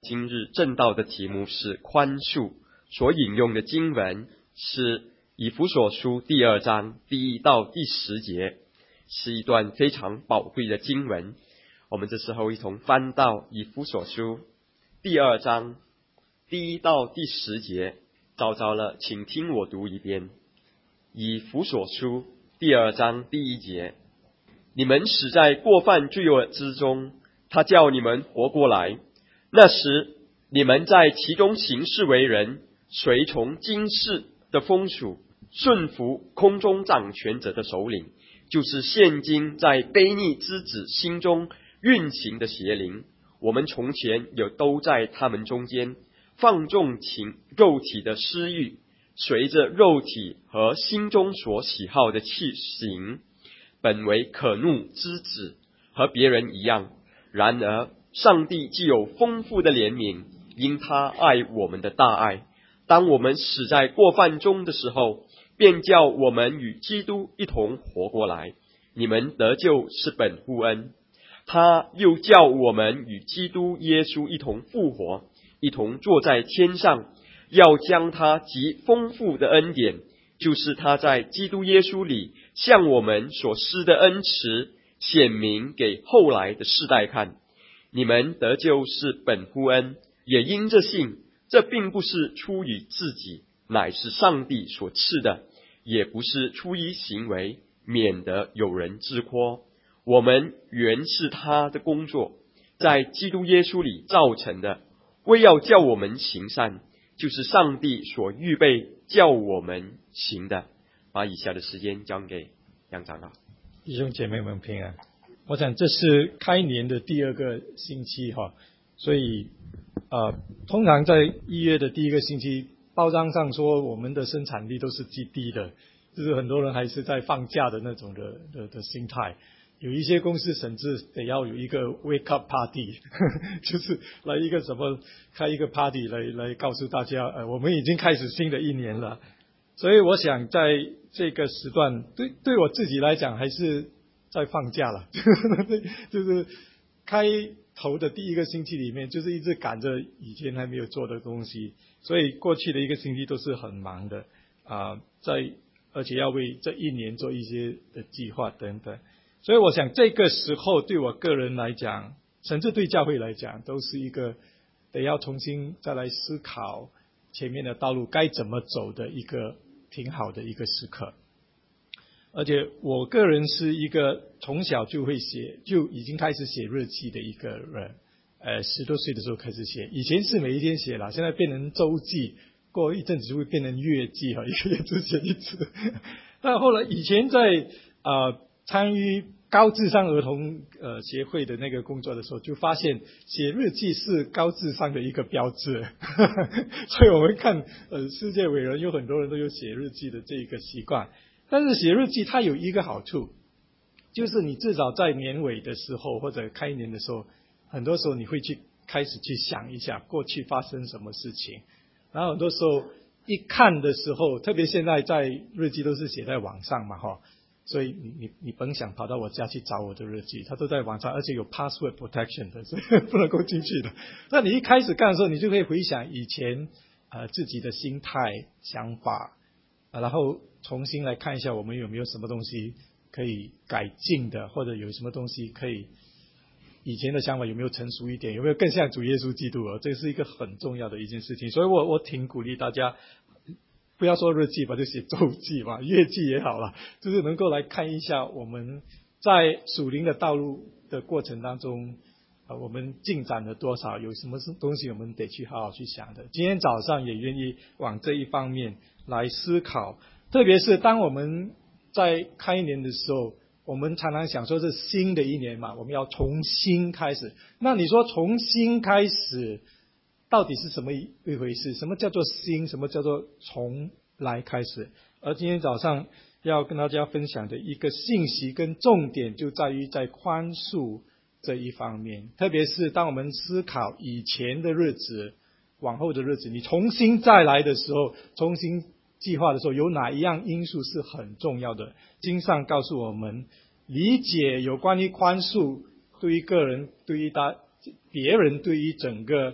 今日正道的题目是宽恕，所引用的经文是以弗所书第2章第1到第10节，是一段非常宝贵的经文。我们这时候一同翻到以弗所书第2章第1到第10节，找了，请听我读一遍。以弗所书第2章第1节，你们死在过犯罪恶之中，他叫你们活过来。那时你们在其中行事为人，随从今世的风俗，顺服空中掌权者的首领，就是现今在悖逆之子心中运行的邪灵。我们从前也都在他们中间，放纵肉体的私欲，随着肉体和心中所喜好的去行，本为可怒之子，和别人一样。然而上帝既有丰富的怜悯，因他爱我们的大爱，当我们死在过犯中的时候，便叫我们与基督一同活过来。你们得救是本乎恩，他又叫我们与基督耶稣一同复活，一同坐在天上，要将他极丰富的恩典，就是他在基督耶稣里向我们所施的恩慈，显明给后来的世代看。你们得救是本乎恩，也因着信。这并不是出于自己，乃是上帝所赐的，也不是出于行为，免得有人自夸。我们原是他的工作，在基督耶稣里造成的，为要叫我们行善，就是上帝所预备叫我们行的。把以下的时间交给杨长老。 弟兄姐妹们平安。我想这是开年的第2个星期所以通常在1月的第1个星期，报章上说我们的生产力都是极低的，就是很多人还是在放假的那种的心态。有一些公司甚至得要有一个 wake up party 就是来一个开一个 party 来告诉大家我们已经开始新的一年了。所以我想在这个时段对我自己来讲还是在放假了就是开头的第1个星期里面，就是一直赶着以前还没有做的东西，所以过去的1个星期都是很忙的而且要为这一年做一些的计划等等。所以我想这个时候对我个人来讲，甚至对教会来讲，都是一个得要重新再来思考前面的道路该怎么走的一个挺好的一个时刻。而且我个人是一个从小就已经开始写日记的一个人，10多岁的时候开始写，以前是每一天写啦，现在变成周记，过一阵子就会变成月记1个月只写一次。但后来以前在参与高智商儿童协会的那个工作的时候，就发现写日记是高智商的一个标志所以我们看世界伟人有很多人都有写日记的这个习惯。但是写日记它有一个好处，就是你至少在年尾的时候或者开年的时候，很多时候你会开始去想一下过去发生什么事情，然后很多时候一看的时候，特别现在在日记都是写在网上嘛所以你甭想跑到我家去找我的日记，它都在网上，而且有 password protection 的，所以不能够进去的。那你一开始干的时候，你就可以回想以前自己的心态想法然后重新来看一下我们有没有什么东西可以改进的，或者有什么东西可以以前的想法有没有成熟一点，有没有更像主耶稣基督这是一个很重要的一件事情。所以我挺鼓励大家不要说日记吧，就写周记吧，月记也好了，就是能够来看一下我们在属灵的道路的过程当中我们进展了多少，有什么东西我们得去好好去想的。今天早上也愿意往这一方面来思考，特别是当我们在开年的时候，我们常常想说是新的一年嘛，我们要重新开始。那你说重新开始到底是什么一回事？什么叫做新？什么叫做重来开始？而今天早上要跟大家分享的一个信息跟重点就在于在宽恕这一方面，特别是当我们思考以前的日子往后的日子，你重新再来的时候，重新计划的时候，有哪一样因素是很重要的？经上告诉我们，理解有关于宽恕，对于个人，对于别人，对于整个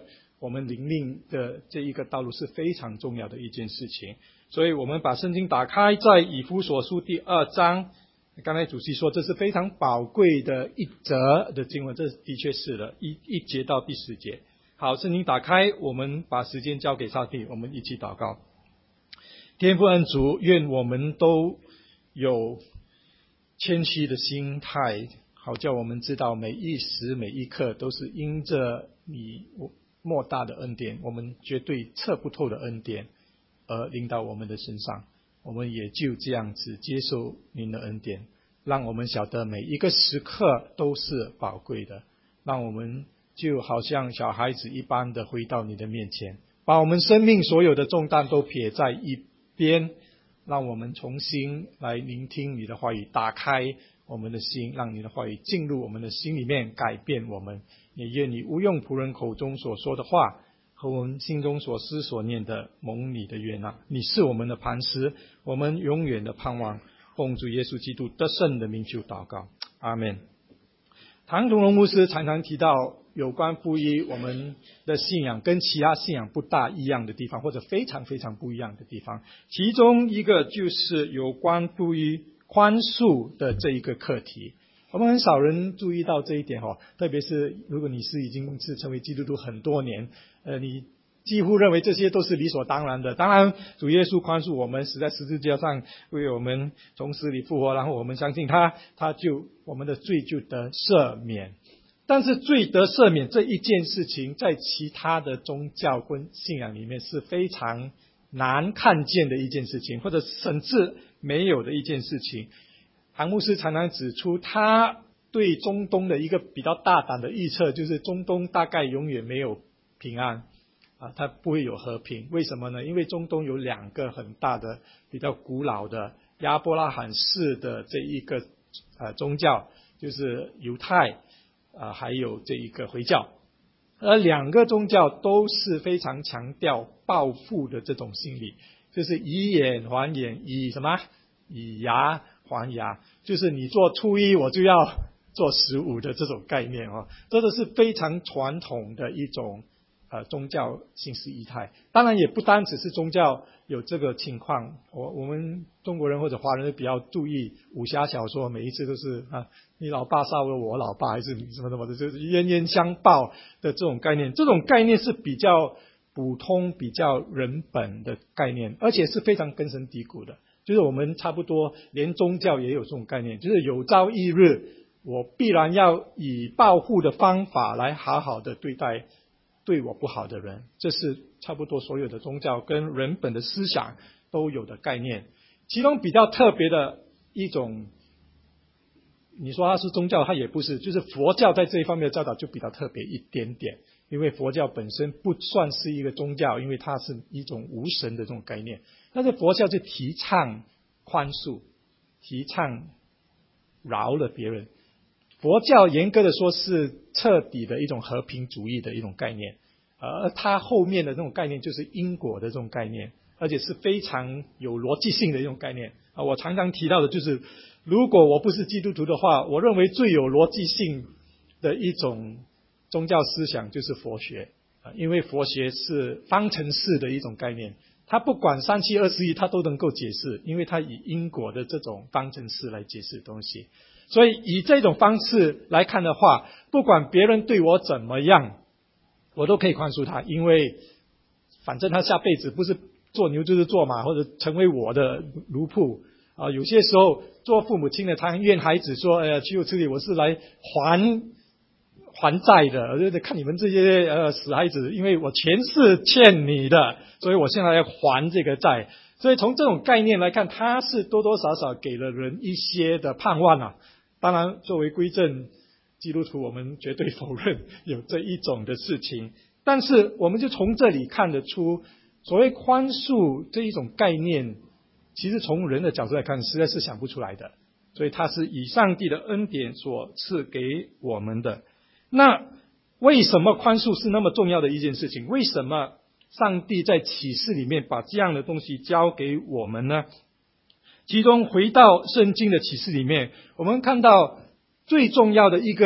我们灵命的这一个道路是非常重要的一件事情。所以我们把圣经打开，在以弗所书第2章，刚才主席说这是非常宝贵的一则的经文，这的确是的，1节到第10节。好，圣经打开，我们把时间交给上帝，我们一起祷告。天父恩主，愿我们都有谦虚的心态，好叫我们知道每一时每一刻都是因着你莫大的恩典，我们绝对测不透的恩典而临到我们的身上，我们也就这样子接受您的恩典，让我们晓得每一个时刻都是宝贵的，让我们就好像小孩子一般的回到你的面前，把我们生命所有的重担都撇在一边，让我们重新来聆听你的话语，打开我们的心，让你的话语进入我们的心里面，改变我们。也愿你无用仆人口中所说的话和我们心中所思所念的蒙你的悦纳。你是我们的磐石，我们永远的盼望。奉主耶稣基督得胜的名求祷告，阿们。唐同荣牧师常常提到有关福音，我们的信仰跟其他信仰不大一样的地方，或者非常非常不一样的地方，其中一个就是有关福音宽恕的这一个课题。我们很少人注意到这一点特别是如果你已经成为基督徒很多年，你几乎认为这些都是理所当然的。当然主耶稣宽恕我们，死在十字架上为我们从死里复活，然后我们相信他就我们的罪就得赦免。但是罪得赦免这一件事情，在其他的宗教跟信仰里面是非常难看见的一件事情，或者甚至没有的一件事情。唐牧师常常指出，他对中东的一个比较大胆的预测，就是中东大概永远没有平安它不会有和平。为什么呢？因为中东有2个很大的比较古老的亚伯拉罕式的这一个宗教，就是犹太还有这一个回教。而2个宗教都是非常强调报复的这种心理，就是以眼还眼，以牙还牙，就是你做初一我就要做15的这种概念这个是非常传统的一种宗教形式仪态。当然也不单只是宗教有这个情况，我们中国人或者华人比较注意武侠小说，每一次都是你老爸杀了我老爸，还是你什么什么的，就是冤冤相报的这种概念。这种概念是比较普通比较人本的概念，而且是非常根深蒂固的。就是我们差不多连宗教也有这种概念，就是有朝一日我必然要以报复的方法来好好的对待对我不好的人。这是差不多所有的宗教跟人本的思想都有的概念。其中比较特别的一种，你说它是宗教，它也不是，就是佛教在这一方面的教导就比较特别一点点。因为佛教本身不算是一个宗教，因为它是一种无神的这种概念。但是佛教就提倡宽恕，提倡饶了别人。佛教严格的说是彻底的一种和平主义的一种概念，而它后面的这种概念就是因果的这种概念，而且是非常有逻辑性的一种概念我常常提到的就是，如果我不是基督徒的话，我认为最有逻辑性的一种宗教思想就是佛学因为佛学是方程式的一种概念，它不管3、7、21它都能够解释，因为它以因果的这种方程式来解释东西。所以以这种方式来看的话，不管别人对我怎么样，我都可以宽恕他，因为反正他下辈子不是做牛就是做马，或者成为我的奴仆有些时候做父母亲的常怨孩子说岂有此理，我是来还债的，看你们这些死孩子，因为我前世欠你的，所以我现在要还这个债。所以从这种概念来看，它是多多少少给了人一些的盼望当然作为归正基督徒，我们绝对否认有这一种的事情，但是我们就从这里看得出，所谓宽恕这一种概念，其实从人的角度来看实在是想不出来的，所以它是以上帝的恩典所赐给我们的。那为什么宽恕是那么重要的一件事情？为什么上帝在启示里面把这样的东西交给我们呢？其中回到圣经的启示里面，我们看到最重要的一个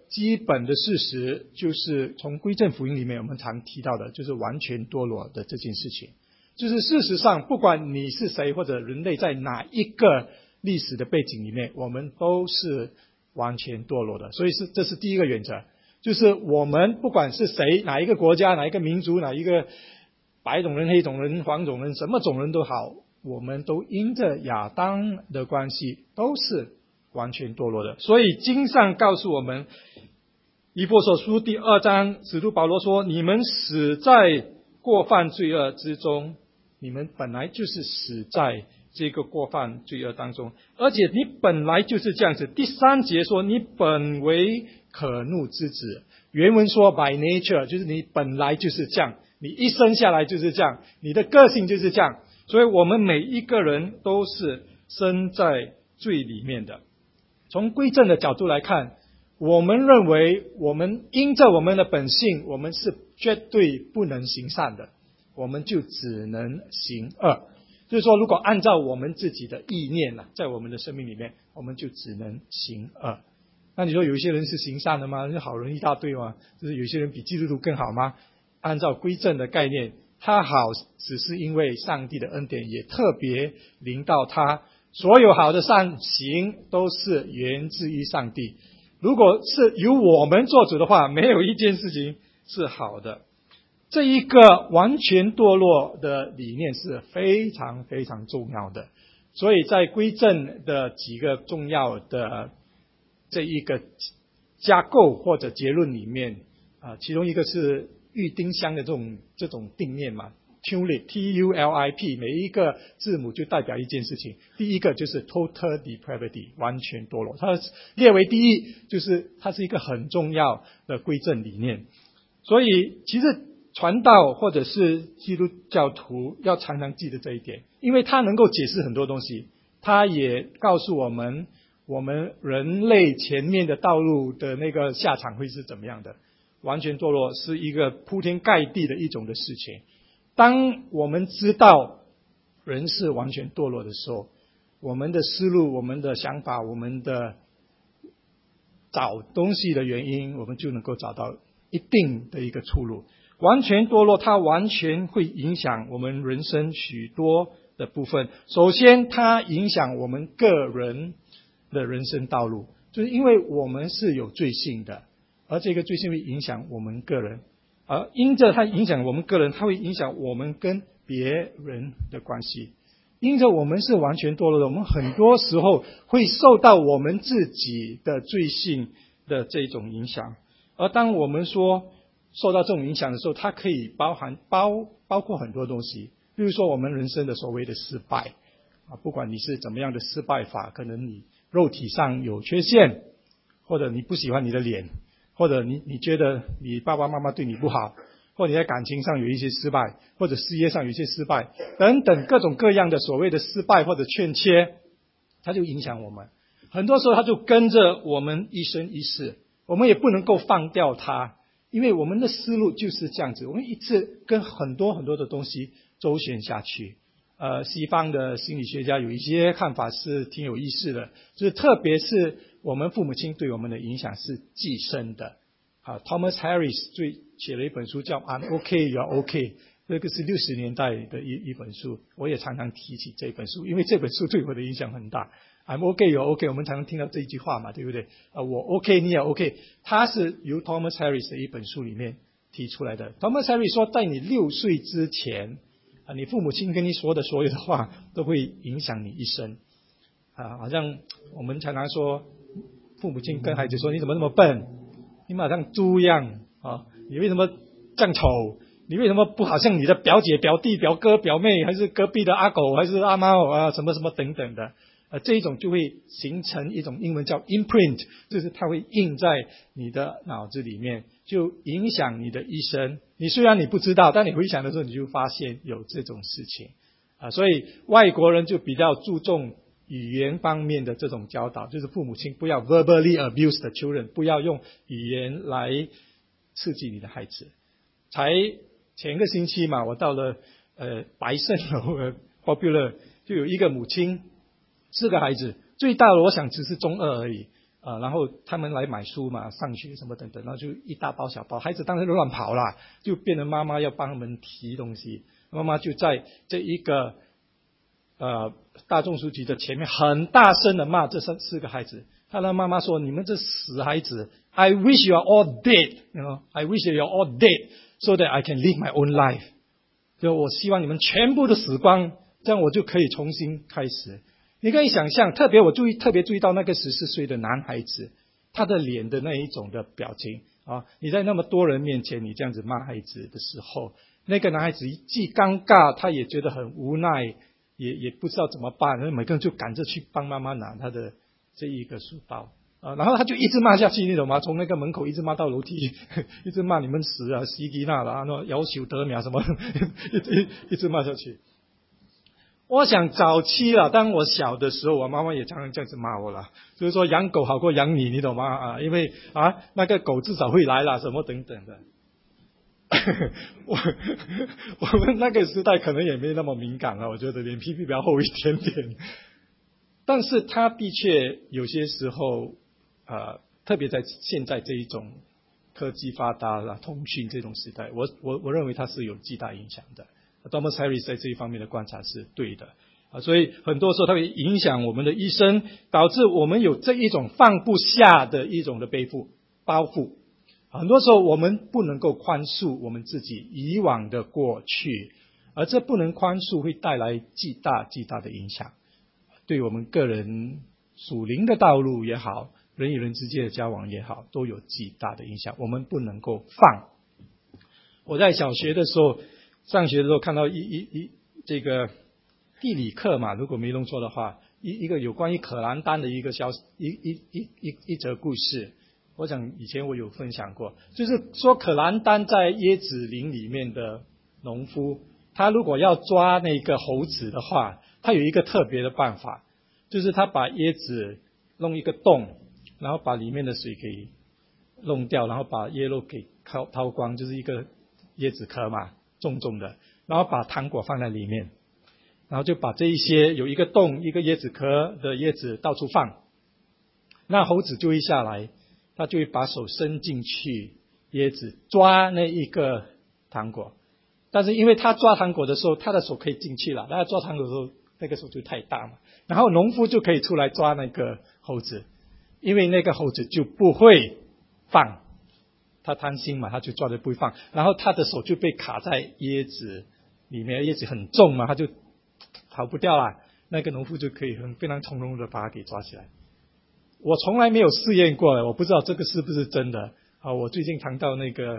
基本的事实，就是从归正福音里面我们常提到的，就是完全堕落的这件事情。就是事实上，不管你是谁，或者人类在哪一个历史的背景里面，我们都是完全堕落的。所以这是第一个原则，就是我们不管是谁，哪一个国家，哪一个民族，哪一个白种人、黑种人、黄种人，什么种人都好，我们都因着亚当的关系都是完全堕落的。所以经上告诉我们，以弗所书第2章，使徒保罗说，你们死在过犯罪恶之中，你们本来就是死在这个过犯罪恶当中，而且你本来就是这样子。第3节说，你本为可怒之子，原文说 by nature， 就是你本来就是这样，你一生下来就是这样，你的个性就是这样。所以我们每一个人都是生在罪里面的。从归正的角度来看，我们认为我们因着我们的本性，我们是绝对不能行善的，我们就只能行恶。就是说，如果按照我们自己的意念在我们的生命里面，我们就只能行恶。那你说有一些人是行善的吗？是好人一大堆吗？就是有些人比基督徒更好吗？按照归正的概念，他好只是因为上帝的恩典也特别临到他，所有好的善行都是源自于上帝。如果是由我们做主的话，没有一件事情是好的。这一个完全堕落的理念是非常非常重要的。所以在归正的几个重要的这一个架构或者结论里面，其中一个是郁丁香的这种定念嘛 ，tulip T-U-L-I-P， 每一个字母就代表一件事情。第一个就是 total depravity， 完全堕落，它列为第一，就是它是一个很重要的归正理念。所以其实传道或者是基督教徒要常常记得这一点，因为它能够解释很多东西，它也告诉我们人类前面的道路的那个下场会是怎么样的。完全堕落是一个铺天盖地的一种的事情。当我们知道人是完全堕落的时候，我们的思路、我们的想法、我们的找东西的原因，我们就能够找到一定的一个出路。完全堕落，它完全会影响我们人生许多的部分。首先，它影响我们个人的人生道路，就是因为我们是有罪性的，而这个罪性会影响我们个人，而因着它影响我们个人，它会影响我们跟别人的关系。因着我们是完全堕落的，我们很多时候会受到我们自己的罪性的这种影响。而当我们说受到这种影响的时候，它可以包括很多东西，比如说我们人生的所谓的失败不管你是怎么样的失败法，可能你肉体上有缺陷，或者你不喜欢你的脸，或者你觉得你爸爸妈妈对你不好，或者你在感情上有一些失败，或者事业上有一些失败等等各种各样的所谓的失败或者欠缺，它就影响我们。很多时候它就跟着我们一生一世，我们也不能够放掉它，因为我们的思路就是这样子，我们一直跟很多很多的东西周旋下去。西方的心理学家有一些看法是挺有意思的，就是特别是我们父母亲对我们的影响是寄生的。Thomas Harris 写了一本书叫 I'm OK, You're OK， 这个是60年代的一本书，我也常常提起这本书，因为这本书对我的影响很大。I'm OK, You're OK， 我们常常听到这一句话嘛，对不对？我 OK， 你也 OK， 它是由 Thomas Harris 的一本书里面提出来的。Thomas Harris 说，在你6岁之前你父母亲跟你说的所有的话都会影响你一生好像我们常常说，父母亲跟孩子说，你怎么那么笨，你们好像猪一样你为什么这样丑，你为什么不好像你的表姐表弟表哥表妹，还是隔壁的阿狗还是阿猫什么什么等等的这一种就会形成一种英文叫 imprint， 就是它会印在你的脑子里面，就影响你的一生。你虽然你不知道，但你回想的时候你就发现有这种事情所以外国人就比较注重语言方面的这种教导，就是父母亲不要 verbally abuse the children， 不要用语言来刺激你的孩子。才前个星期嘛，我到了白胜楼Popular， 就有一个母亲4个孩子，最大的我想只是中2而已然后他们来买书嘛，上学什么等等，然后就一大包小包，孩子当然乱跑啦，就变成妈妈要帮他们提东西，妈妈就在这一个大众书局的前面很大声的骂这四个孩子。他的妈妈说：“你们这死孩子 ，I wish you are all dead, I wish you are all dead, so that I can live my own life。就我希望你们全部都死光，这样我就可以重新开始。”你可以想象，特别注意到那个14岁的男孩子，他的脸的那一种的表情啊！你在那么多人面前，你这样子骂孩子的时候，那个男孩子既尴尬，他也觉得很无奈，也不知道怎么办，然后每个人就赶着去帮妈妈拿他的这一个书包啊，然后他就一直骂下去，你懂吗？从那个门口一直骂到楼梯，一直骂你们死啊，西吉那啦，那要求得秒什么，一直骂下去。我想早期了，当我小的时候，我妈妈也常常这样子骂我了，就是说养狗好过养你，你懂吗？啊，因为那个狗至少会来了，什么等等的。我们那个时代可能也没那么敏感了，我觉得脸皮比较厚一点点。但是他的确有些时候，特别在现在这一种科技发达了、通讯这种时代，我认为它是有巨大影响的。Thomas Harris 在这一方面的观察是对的所以很多时候它会影响我们的一生，导致我们有这一种放不下的一种的包袱。很多时候我们不能够宽恕我们自己以往的过去，而这不能宽恕会带来巨大的影响，对我们个人属灵的道路也好，人与人之间的交往也好，都有巨大的影响。我们不能够放。我在小学的时候上学的时候看到这个地理课嘛，如果没弄错的话，一个有关于可兰丹的一个一则故事。我想以前我有分享过，就是说可兰丹在椰子林里面的农夫，他如果要抓那个猴子的话，他有一个特别的办法，就是他把椰子弄一个洞，然后把里面的水给弄掉，然后把椰肉给掏光，就是一个椰子壳嘛，重重的，然后把糖果放在里面，然后就把这一些有一个洞一个椰子壳的椰子到处放，那猴子就会下来，他就会把手伸进去椰子抓那一个糖果，但是因为他抓糖果的时候他的手可以进去了，他抓糖果的时候那个手就太大嘛，然后农夫就可以出来抓那个猴子，因为那个猴子就不会放，他贪心嘛，他就抓着不会放，然后他的手就被卡在椰子里面，椰子很重嘛，他就逃不掉啦，那个农夫就可以非常从容的把它给抓起来。我从来没有试验过，我不知道这个是不是真的我最近常到那个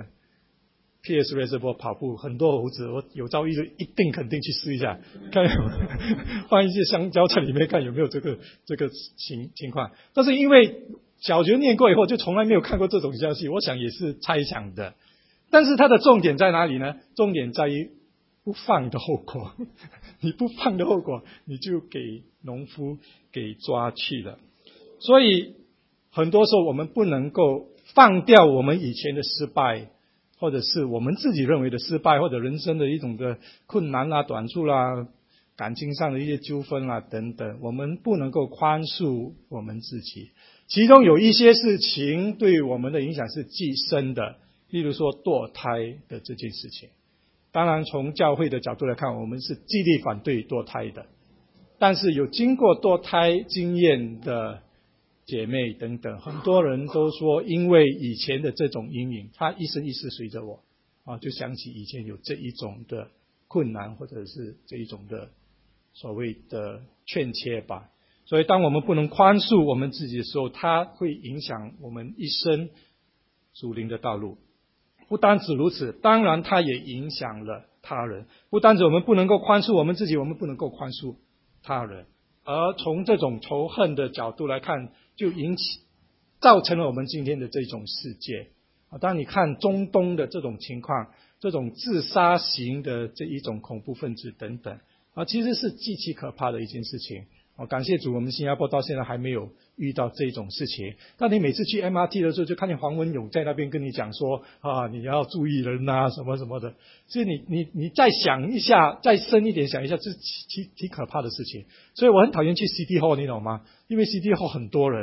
PS Reservoir 跑步，很多猴子，我有朝一日肯定去试一下，看放一些香蕉在里面，看有没有这个情况。但是因为小学念过以后就从来没有看过这种消息，我想也是猜想的。但是它的重点在哪里呢？重点在于不放的后果。你不放的后果，你就给农夫给抓去了。所以很多时候我们不能够放掉我们以前的失败，或者是我们自己认为的失败，或者人生的一种的困难啦、短处啦、感情上的一些纠纷啦等等，我们不能够宽恕我们自己。其中有一些事情对我们的影响是极深的，例如说堕胎的这件事情。当然从教会的角度来看，我们是极力反对堕胎的，但是有经过堕胎经验的姐妹等等，很多人都说因为以前的这种阴影，他一生一世随着我就想起以前有这一种的困难，或者是这一种的所谓的欠缺吧。所以当我们不能宽恕我们自己的时候，它会影响我们一生属灵的道路。不单止如此，当然它也影响了他人。不单止我们不能够宽恕我们自己，我们不能够宽恕他人。而从这种仇恨的角度来看，就造成了我们今天的这种世界。当你看中东的这种情况，这种自杀型的这一种恐怖分子等等其实是极其可怕的一件事情。感谢主，我们新加坡到现在还没有遇到这种事情。但你每次去 MRT 的时候，就看见黄文勇在那边跟你讲说你要注意人什么什么的。所以你再想一下，再深一点想一下，这是挺可怕的事情。所以我很讨厌去 City Hall， 你懂吗？因为 City Hall 很多人，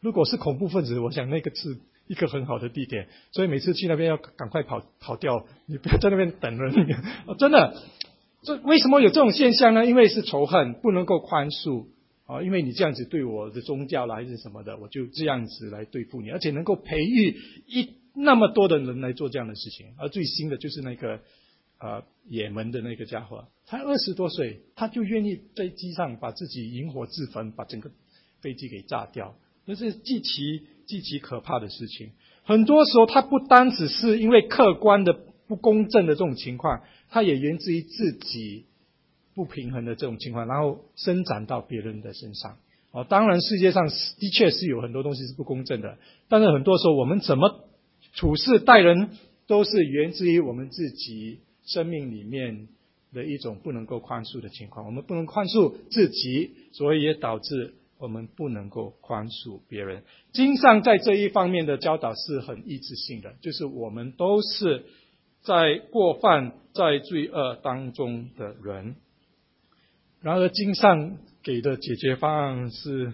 如果是恐怖分子，我想那个是一个很好的地点，所以每次去那边要赶快跑掉，你不要在那边等人。真的，这为什么有这种现象呢？因为是仇恨，不能够宽恕因为你这样子对我的宗教啦还是什么的，我就这样子来对付你，而且能够培育那么多的人来做这样的事情。而最新的就是那个也门的那个家伙，才20多岁，他就愿意在机上把自己引火自焚，把整个飞机给炸掉，这是极其可怕的事情。很多时候他不单只是因为客观的不公正的这种情况，他也源自于自己不平衡的这种情况，然后伸展到别人的身上。当然世界上的确是有很多东西是不公正的，但是很多时候我们怎么处事待人，都是源自于我们自己生命里面的一种不能够宽恕的情况。我们不能宽恕自己，所以也导致我们不能够宽恕别人。经上在这一方面的教导是很一致性的，就是我们都是在过犯在罪恶当中的人。然而经上给的解决方案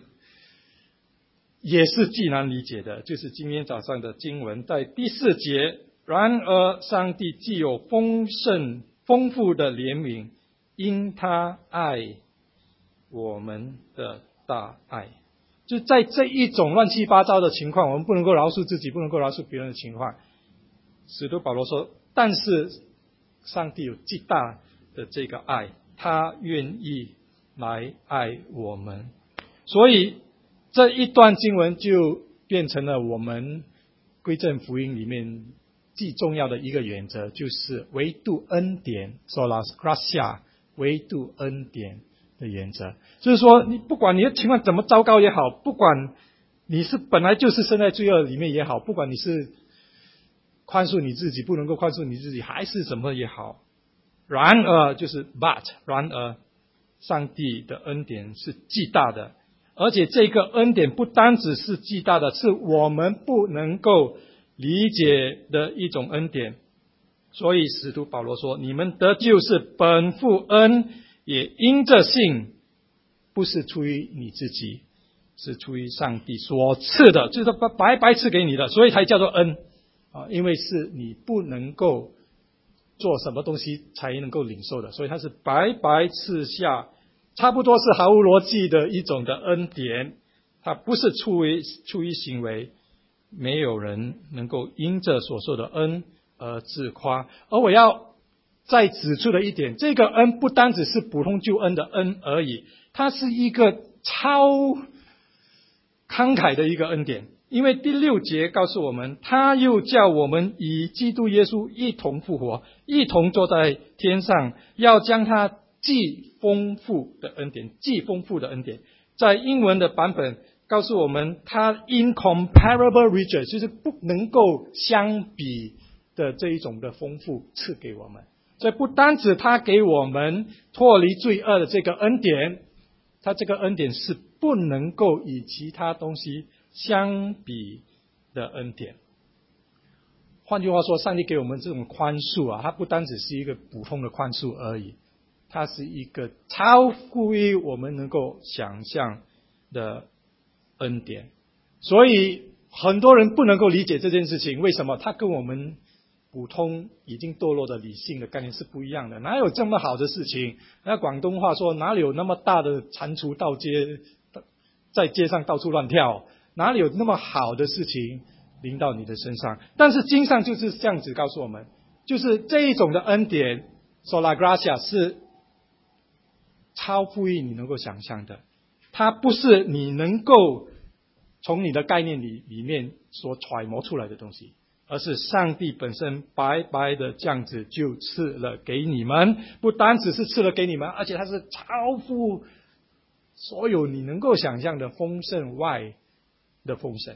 也是既难理解的，就是今天早上的经文在第4节，然而上帝既有丰富的怜悯，因他爱我们的大爱。就在这一种乱七八糟的情况，我们不能够饶恕自己，不能够饶恕别人的情况，使徒保罗说，但是上帝有极大的这个爱，他愿意来爱我们。所以这一段经文就变成了我们归正福音里面最重要的一个原则，就是唯独恩典 sola gratia， 唯独恩典的原则。就是说你不管你的情况怎么糟糕也好，不管你是本来就是身在罪恶里面也好，不管你是宽恕你自己不能够宽恕你自己还是什么也好，然而就是 but 然而上帝的恩典是极大的，而且这个恩典不单只是极大的，是我们不能够理解的一种恩典。所以使徒保罗说，你们得救是本乎恩，也因着信，不是出于你自己，是出于上帝所赐的，就是白白赐给你的，所以才叫做恩因为是你不能够做什么东西才能够领受的，所以它是白白赐下，差不多是毫无逻辑的一种的恩典。它不是出于行为，没有人能够因着所受的恩而自夸。而我要再指出的一点，这个恩不单只是普通救恩的恩而已，它是一个超慷慨的一个恩典。因为第6节告诉我们，他又叫我们与基督耶稣一同复活，一同坐在天上，要将他既丰富的恩典，在英文的版本告诉我们，他 incomparable riches， 就是不能够相比的这一种的丰富赐给我们。所以不单指他给我们脱离罪恶的这个恩典，他这个恩典是不能够与其他东西相比的恩典。换句话说，上帝给我们这种宽恕它不单只是一个普通的宽恕而已，它是一个超乎于我们能够想象的恩典。所以很多人不能够理解这件事情，为什么？它跟我们普通已经堕落的理性的概念是不一样的。哪有这么好的事情？那广东话说，哪里有那么大的蟾蜍在街上到处乱跳？哪里有那么好的事情临到你的身上？但是经上就是这样子告诉我们，就是这一种的恩典 sola gratia 是超乎于你能够想象的，它不是你能够从你的概念里面所揣摩出来的东西，而是上帝本身白白的这样子就赐了给你们。不单只是赐了给你们，而且它是超乎所有你能够想象的丰盛外的丰盛。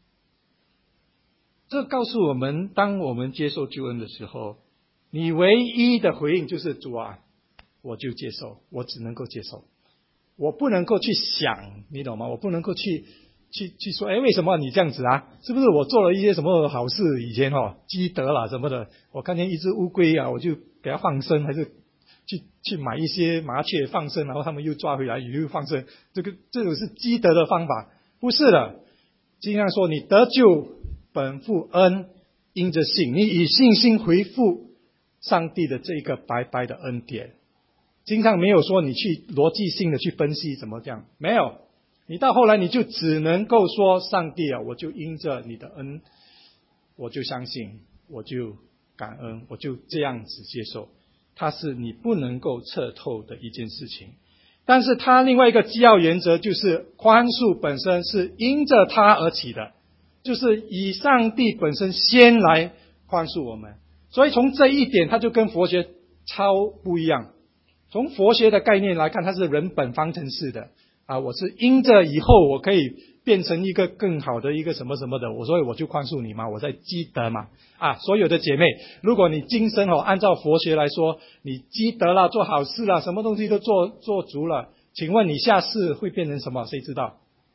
这告诉我们，当我们接受救恩的时候，你唯一的回应就是主啊，我就接受，我只能够接受，我不能够去想，你懂吗？我不能够去说，为什么你这样子啊？是不是我做了一些什么好事？以前积德啦什么的，我看见一只乌龟啊，我就给它放生，还是去买一些麻雀放生，然后他们又抓回来又放生，这种是积德的方法？不是的。 经上说你得救本乎恩，因着信，你以信心回复上帝的这个白白的恩典。经上没有说你去逻辑性的去分析怎么这样，没有，你到后来你就只能够说上帝啊，我就因着你的恩，我就相信，我就感恩，我就这样子接受。它是你不能够测透的一件事情。但是它另外一个基要原则就是宽恕本身是因着它而起的，就是以上帝本身先来宽恕我们。所以从这一点它就跟佛学超不一样。从佛学的概念来看，它是人本方程式的我是因着以后我可以变成一个更好的一个什么什么的，所以我就宽恕你嘛，我在积德嘛所有的姐妹，如果你今生按照佛学来说，你积德啦，做好事啦，什么东西都做足了，请问你下世会变成什么？谁知道？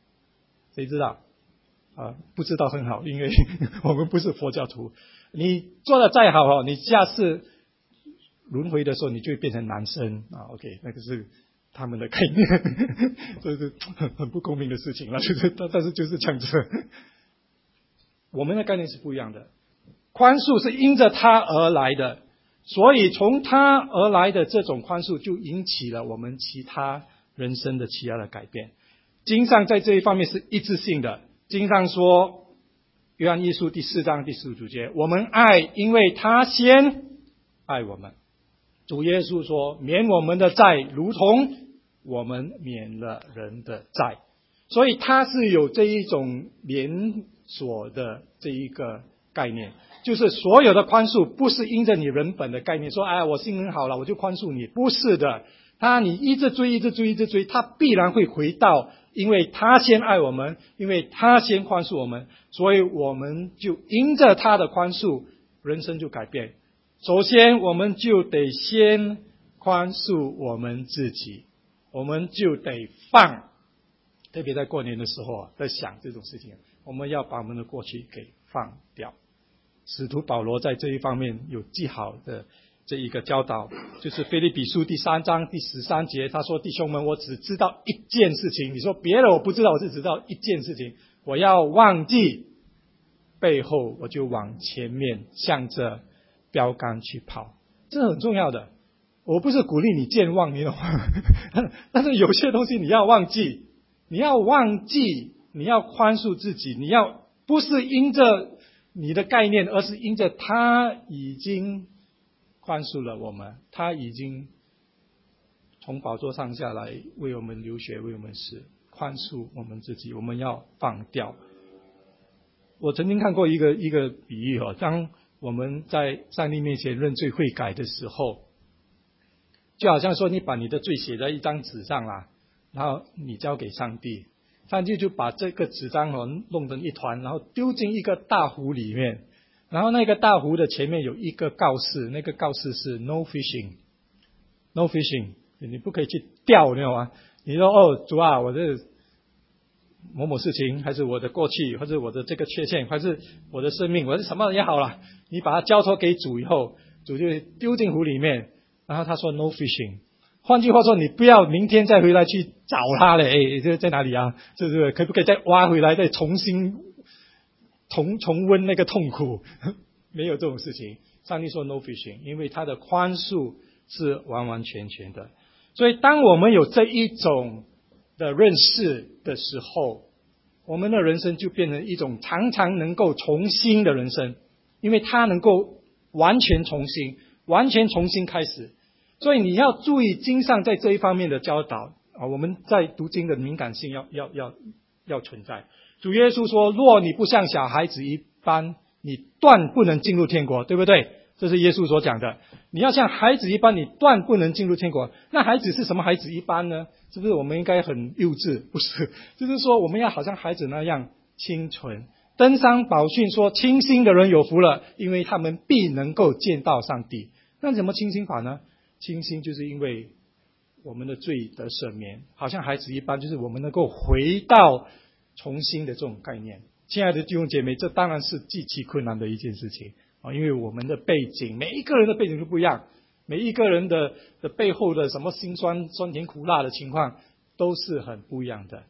不知道很好，因为我们不是佛教徒。你做的再好你下世轮回的时候你就会变成男生OK， 那个是他们的概念这是很不公平的事情了，但是就是这样子。我们的概念是不一样的，宽恕是因着他而来的，所以从他而来的这种宽恕就引起了我们其他人生的其他的改变。经上在这一方面是一致性的，经上说约翰一书第4章第15节，我们爱因为他先爱我们。主耶稣说免我们的债如同我们免了人的债，所以它是有这一种连锁的这一个概念，就是所有的宽恕不是因着你人本的概念说我心很好了我就宽恕你，不是的，你一直追他必然会回到因为他先爱我们，因为他先宽恕我们，所以我们就因着他的宽恕人生就改变。首先我们就得先宽恕我们自己，我们就得放，特别在过年的时候在想这种事情，我们要把我们的过去给放掉。使徒保罗在这一方面有极好的这一个教导，就是腓立比书第3章第13节，他说弟兄们，我只知道一件事情，你说别的我不知道，我只知道一件事情，我要忘记背后，我就往前面向着标杆去跑。这是很重要的，我不是鼓励你健忘，你懂吗？但是有些东西你要忘记，你要宽恕自己，你要不是因着你的概念，而是因着他已经宽恕了我们，他已经从宝座上下来为我们流血，为我们死，宽恕我们自己，我们要放掉。我曾经看过一个比喻当我们在上帝面前认罪悔改的时候，就好像说你把你的罪写在一张纸上啦，然后你交给上帝，上帝就把这个纸张弄成一团，然后丢进一个大湖里面，然后那个大湖的前面有一个告示，那个告示是 No fishing， 你不可以去钓，你知道吗？你说主啊，我这某某事情，还是我的过去，或者我的这个缺陷，还是我的生命，我是什么也好了，你把它交托给主以后，主就丢进湖里面，然后他说 No fishing， 换句话说，你不要明天再回来去找他了，这在哪里啊？这是可不可以再挖回来，再重新重温那个痛苦？没有这种事情。上帝说 No fishing， 因为他的宽恕是完完全全的。所以当我们有这一种的认识的时候，我们的人生就变成一种常常能够重新的人生，因为它能够完全重新开始。所以你要注意经上在这一方面的教导我们在读经的敏感性要存在。主耶稣说，若你不像小孩子一般，你断不能进入天国，对不对？这是耶稣所讲的，你要像孩子一般，你断不能进入天国。那孩子是什么孩子一般呢？是不是我们应该很幼稚？不是，就是说我们要好像孩子那样清纯。登山宝训说，清心的人有福了，因为他们必能够见到上帝。那怎么清心法呢？清心就是因为我们的罪得赦免，好像孩子一般，就是我们能够回到重新的这种概念。亲爱的弟兄姐妹，这当然是极其困难的一件事情因为我们的背景，每一个人的背景都不一样，每一个人的背后的什么辛酸甜苦辣的情况都是很不一样的。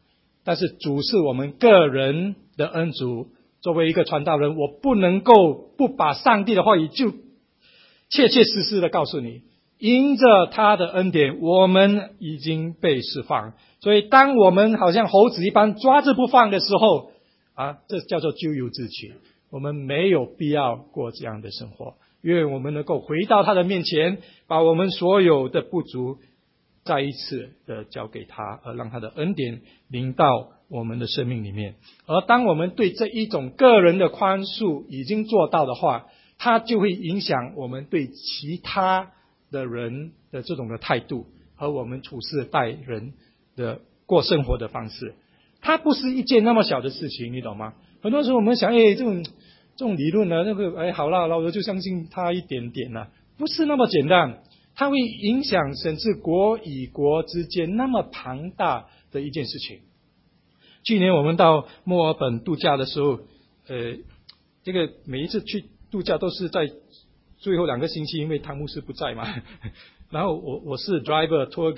但是主是我们个人的恩主。作为一个传道人，我不能够不把上帝的话语就切切实实的告诉你，因着他的恩典，我们已经被释放。所以当我们好像猴子一般抓着不放的时候这叫做咎由自取。我们没有必要过这样的生活，愿我们能够回到他的面前，把我们所有的不足再一次的交给他，而让他的恩典临到我们的生命里面。而当我们对这一种个人的宽恕已经做到的话，它就会影响我们对其他的人的这种的态度，和我们处事待人的过生活的方式。它不是一件那么小的事情，你懂吗？很多时候我们想这种理论呢，好啦，我就相信他一点点啦，不是那么简单。它会影响甚至国与国之间那么庞大的一件事情。去年我们到墨尔本度假的时候，这个每一次去度假都是在最后2个星期，因为汤姆斯不在嘛。然后我是 driver、tour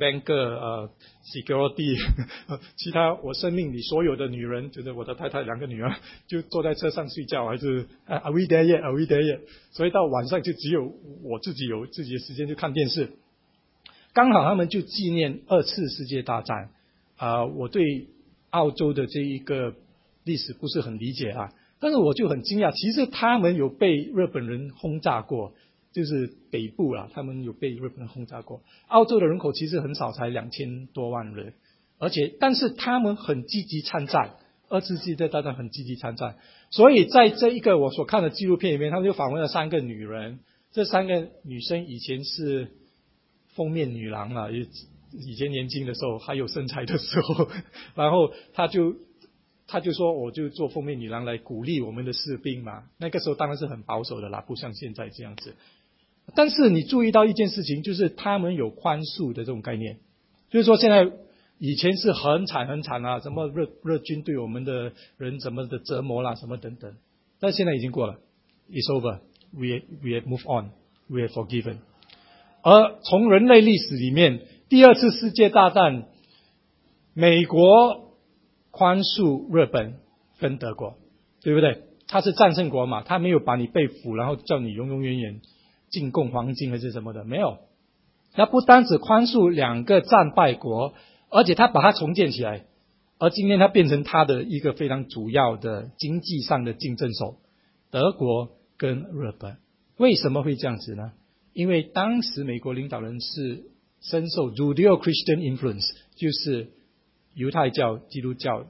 guide、banker、security， 其他我生命里所有的女人，就是我的太太2个女儿，就坐在车上睡觉，还是Are we there yet? Are we there yet? 所以到晚上就只有我自己有自己的时间去看电视。刚好他们就纪念2次世界大战。我对澳洲的这一个历史不是很理解但是我就很惊讶，其实他们有被日本人轰炸过。就是北部他们有被日本人轰炸过。澳洲的人口其实很少，才2000多万人，但是他们很积极参战，2次世界大战很积极参战。所以在这一个我所看的纪录片里面，他们就访问了3个女人，这3个女生以前是封面女郎以前年轻的时候还有身材的时候，然后他就说我就做封面女郎来鼓励我们的士兵嘛。那个时候当然是很保守的啦，不像现在这样子。但是你注意到一件事情，就是他们有宽恕的这种概念，就是说现在以前是很惨什么日军对我们的人怎么的折磨啦，什么等等，但现在已经过了 ，It's over, we have moved on, we have forgiven。而从人类历史里面，第2次世界大战，美国宽恕日本跟德国，对不对？他是战胜国嘛，他没有把你被俘，然后叫你永永远远进贡黄金还是什么的，没有。他不单只宽恕2个战败国，而且他把它重建起来，而今天他变成他的一个非常主要的经济上的竞争手，德国跟日本。为什么会这样子呢？因为当时美国领导人是深受 Judeo-Christian influence， 就是犹太教、基督教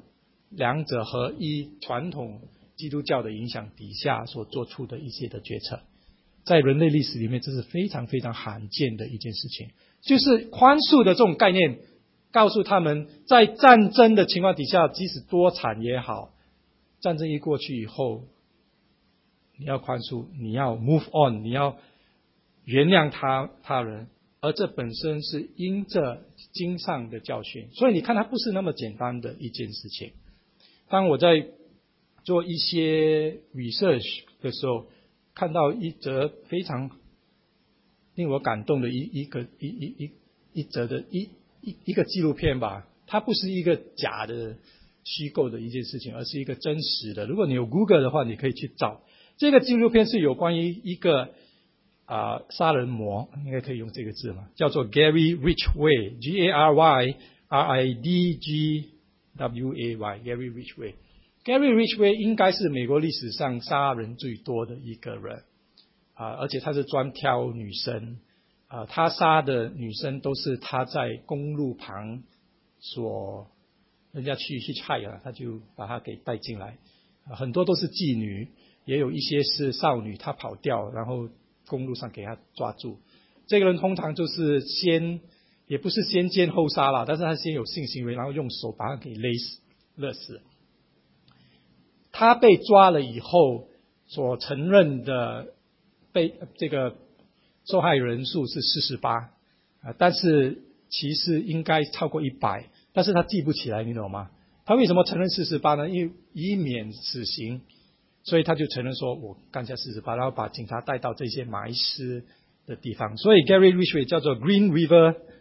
2者合一，传统基督教的影响底下所做出的一些的决策。在人类历史里面，这是非常非常罕见的一件事情，就是宽恕的这种概念，告诉他们在战争的情况底下，即使多惨也好，战争一过去以后，你要宽恕，你要 move on， 你要原谅他人，而这本身是因着经上的教训。所以你看，它不是那么简单的一件事情。当我在做一些 research 的时候，看到一则非常令我感动的一则的一个纪录片吧。它不是一个假的虚构的一件事情，而是一个真实的。如果你有 Google 的话，你可以去找。这个纪录片是有关于一个杀人魔，应该可以用这个字嘛，叫做 Gary Ridgway， G-A-R-Y-R-I-D-G-W-A-Y， Gary Ridgway。Gary Ridgway 应该是美国历史上杀人最多的一个人而且他是专挑女生他杀的女生都是他在公路旁人家去 hitchhike 他就把她给带进来很多都是妓女，也有一些是少女，她跑掉，然后公路上给她抓住。这个人通常就是也不是先奸后杀啦，但是他先有性行为，然后用手把她给勒死。他被抓了以后所承认的这个受害人数是48但是其实应该超过100，但是他记不起来，你懂吗？他为什么承认48呢？因为以免死刑，所以他就承认说我干下48，然后把警察带到这些埋尸的地方。所以 Gary Ridgway 叫做 Green River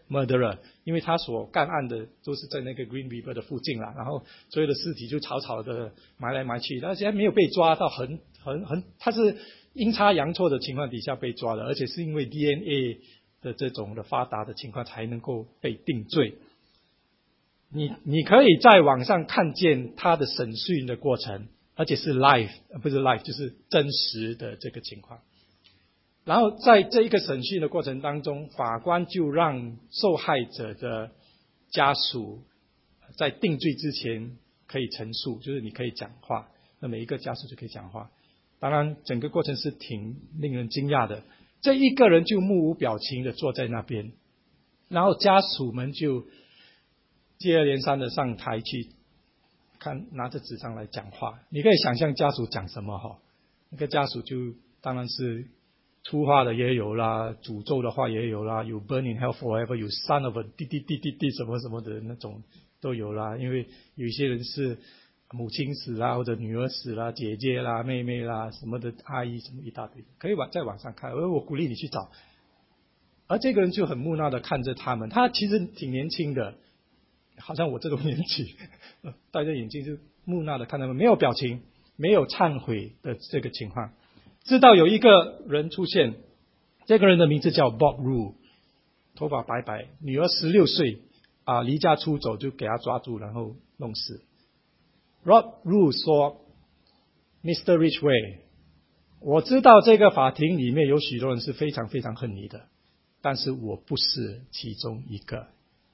murderer， 因为他所干案的都是在那个 Green River 的附近啦，然后所有的尸体就草草的埋来埋去，而且没有被抓到他是阴差阳错的情况底下被抓的，而且是因为 DNA 的这种的发达的情况才能够被定罪。你可以在网上看见他的审讯的过程，而且是 live， 不是 live 就是真实的这个情况。然后在这一个审讯的过程当中，法官就让受害者的家属在定罪之前可以陈述，就是你可以讲话，那每一个家属就可以讲话。当然整个过程是挺令人惊讶的，这一个人就目无表情的坐在那边，然后家属们就接二连三的上台去看，拿着纸张来讲话。你可以想象家属讲什么哈？那个家属就当然是粗话的也有啦，诅咒的话也有啦，有 burn in hell forever， 有 son of a 滴滴滴滴滴什么什么的那种都有啦。因为有一些人是母亲死啦，或者女儿死啦，姐姐啦，妹妹啦，什么的阿姨什么一大堆，可以在网上看，而我鼓励你去找。而这个人就很木讷的看着他们，他其实挺年轻的，好像我这种年纪，戴着眼镜就木讷的看他们，没有表情，没有忏悔的这个情况。直到有一个人出现，这个人的名字叫 Bob Rule， 头发白白，女儿16岁离家出走，就给他抓住然后弄死。Bob Rule 说 Mr. Ridgway， 我知道这个法庭里面有许多人是非常非常恨你的，但是我不是其中一个。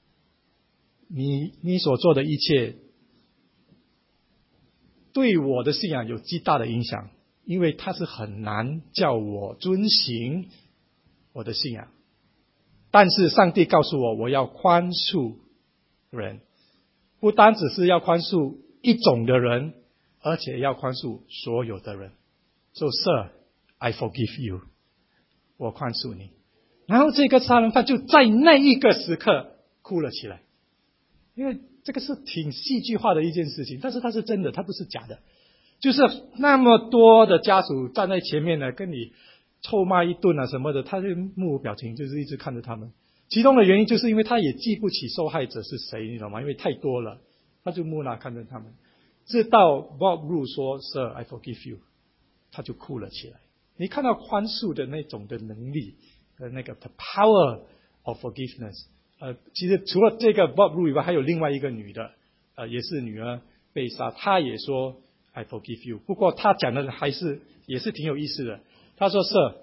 你所做的一切对我的信仰有极大的影响，因为它是很难叫我遵行我的信仰。但是上帝告诉我，我要宽恕人，不单只是要宽恕一种的人，而且要宽恕所有的人。So Sir, I forgive you， 我宽恕你。然后这个杀人犯就在那一个时刻哭了起来，因为这个是挺戏剧化的一件事情，但是它是真的，它不是假的。就是那么多的家属站在前面呢，跟你臭骂一顿什么的，他就目无表情，就是一直看着他们。其中的原因就是因为他也记不起受害者是谁，你知道吗？因为太多了，他就木讷看着他们。直到 Bob Rule 说 Sir, I forgive you， 他就哭了起来。你看到宽恕的那种的能力的那个 the power of forgiveness。其实除了这个 Bob Rule 以外，还有另外一个女的，也是女儿被杀，她也说 I forgive you。不过她讲的也是挺有意思的。她说 Sir,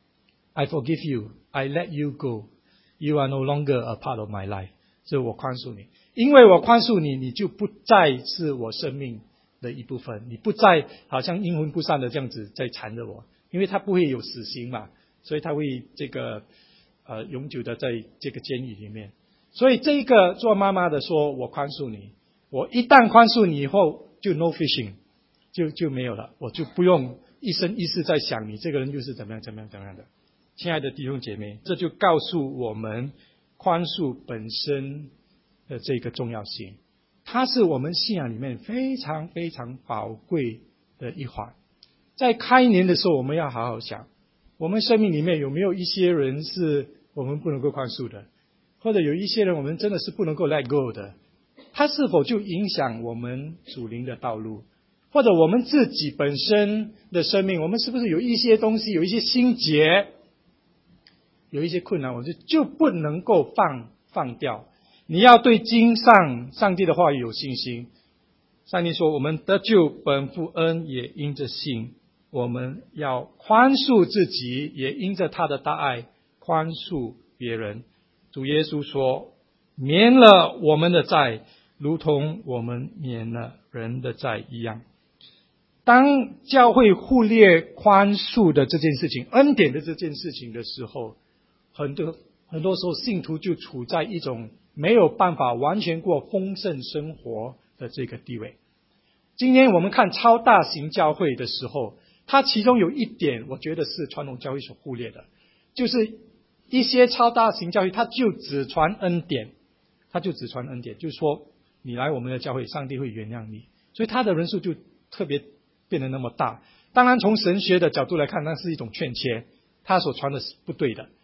I forgive you, I let you go, you are no longer a part of my life。所以我宽恕你，因为我宽恕你，你就不再是我生命的一部分，你不再好像阴魂不散的这样子在缠着我，因为他不会有死刑嘛，所以他会这个永久的在这个监狱里面。所以这个做妈妈的说我宽恕你，我一旦宽恕你以后就 no fishing， 就没有了，我就不用一生一世在想你这个人就是怎么样怎么样怎么样的。亲爱的弟兄姐妹，这就告诉我们宽恕本身的这个重要性，它是我们信仰里面非常非常宝贵的一环。在开年的时候，我们要好好想，我们生命里面有没有一些人是我们不能够宽恕的，或者有一些人我们真的是不能够 let go 的，它是否就影响我们属灵的道路，或者我们自己本身的生命，我们是不是有一些东西，有一些心结，有一些困难，我们就不能够放掉。你要对经上上帝的话语有信心。上帝说我们得救本乎恩，也因着信，我们要宽恕自己，也因着他的大爱宽恕别人。主耶稣说免了我们的债，如同我们免了人的债一样。当教会忽略宽恕的这件事情，恩典的这件事情的时候，很多时候信徒就处在一种没有办法完全过丰盛生活的这个地位。今天我们看超大型教会的时候，它其中有一点我觉得是传统教会所忽略的，就是一些超大型教会它就只传恩典，就是说你来我们的教会，上帝会原谅你，所以它的人数就特别变得那么大。当然从神学的角度来看，那是一种劝切，他所传的是不对的。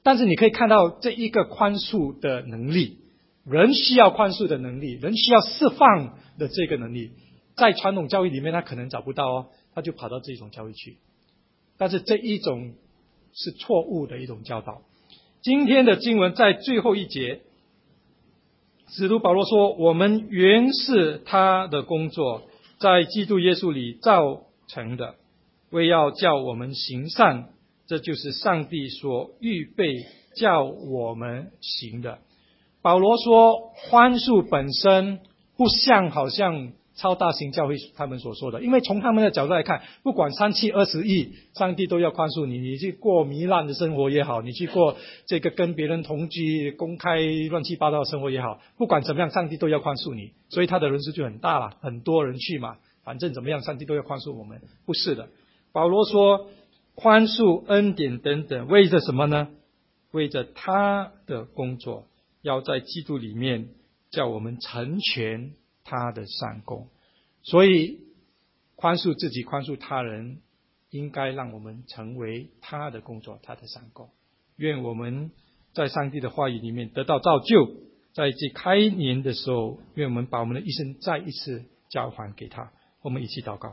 但是你可以看到这一个宽恕的能力，人需要宽恕的能力，人需要释放的这个能力，在传统教育里面他可能找不到哦，他就跑到这种教育去。但是这一种是错误的一种教导。今天的经文在最后一节，使徒保罗说，我们原是他的工作，在基督耶稣里造成的，为要叫我们行善，这就是上帝所预备叫我们行的。保罗说，宽恕本身不像好像超大型教会他们所说的，因为从他们的角度来看，不管3、7、20亿，上帝都要宽恕你。你去过糜烂的生活也好，你去过这个跟别人同居、公开乱七八糟的生活也好，不管怎么样，上帝都要宽恕你。所以他的人数就很大了，很多人去嘛，反正怎么样，上帝都要宽恕我们。不是的，保罗说，宽恕、恩典等等，为着什么呢？为着他的工作，要在基督里面叫我们成全他的善功。所以宽恕自己、宽恕他人，应该让我们成为他的工作、他的善功。愿我们在上帝的话语里面得到造就，在这开年的时候，愿我们把我们的一生再一次交还给他。我们一起祷告。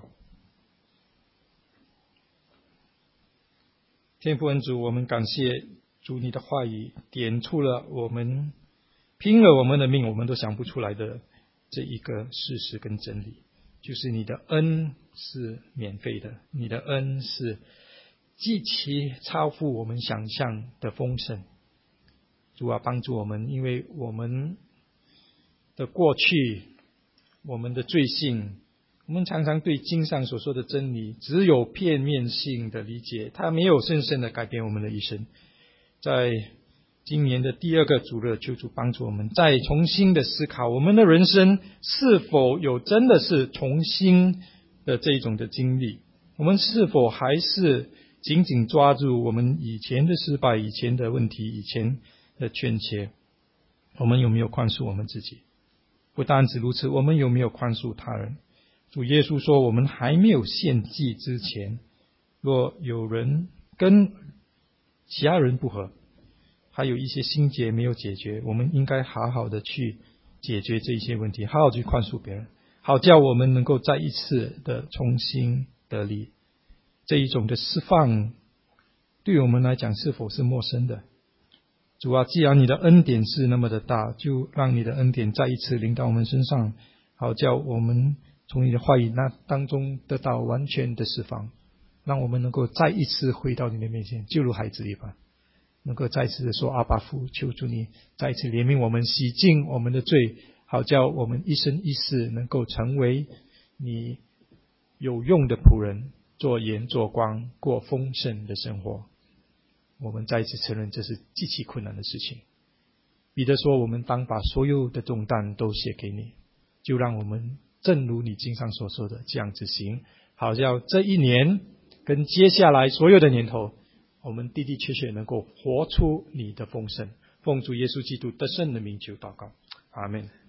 天父恩主，我们感谢主，你的话语点出了我们拼了我们的命我们都想不出来的这一个事实跟真理，就是你的恩是免费的，你的恩是极其超乎我们想象的丰盛。主啊，帮助我们，因为我们的过去，我们的罪性，我们常常对经上所说的真理只有片面性的理解，它没有深深的改变我们的一生。在今年的第二个主日，求主帮助我们再重新的思考，我们的人生是否有真的是重新的这种的经历，我们是否还是紧紧抓住我们以前的失败、以前的问题、以前的欠缺，我们有没有宽恕我们自己？不单止如此，我们有没有宽恕他人？主耶稣说，我们还没有献祭之前，若有人跟其他人不和，还有一些心结没有解决，我们应该好好的去解决这些问题，好好去宽恕别人，好叫我们能够再一次的重新得力。这一种的释放对我们来讲是否是陌生的？主啊，既然你的恩典是那么的大，就让你的恩典再一次临到我们身上，好叫我们从你的话语那当中得到完全的释放，让我们能够再一次回到你的面前，就如孩子一般，能够再次的说，阿爸父，求主你再一次怜悯我们，洗净我们的罪，好叫我们一生一世能够成为你有用的仆人，做盐做光，过丰盛的生活。我们再一次承认这是极其困难的事情。彼得说，我们当把所有的重担都卸给你，就让我们正如你经上所说的这样子行，好叫这一年跟接下来所有的年头，我们的的确确能够活出你的丰盛。奉主耶稣基督得胜的名求祷告，阿们。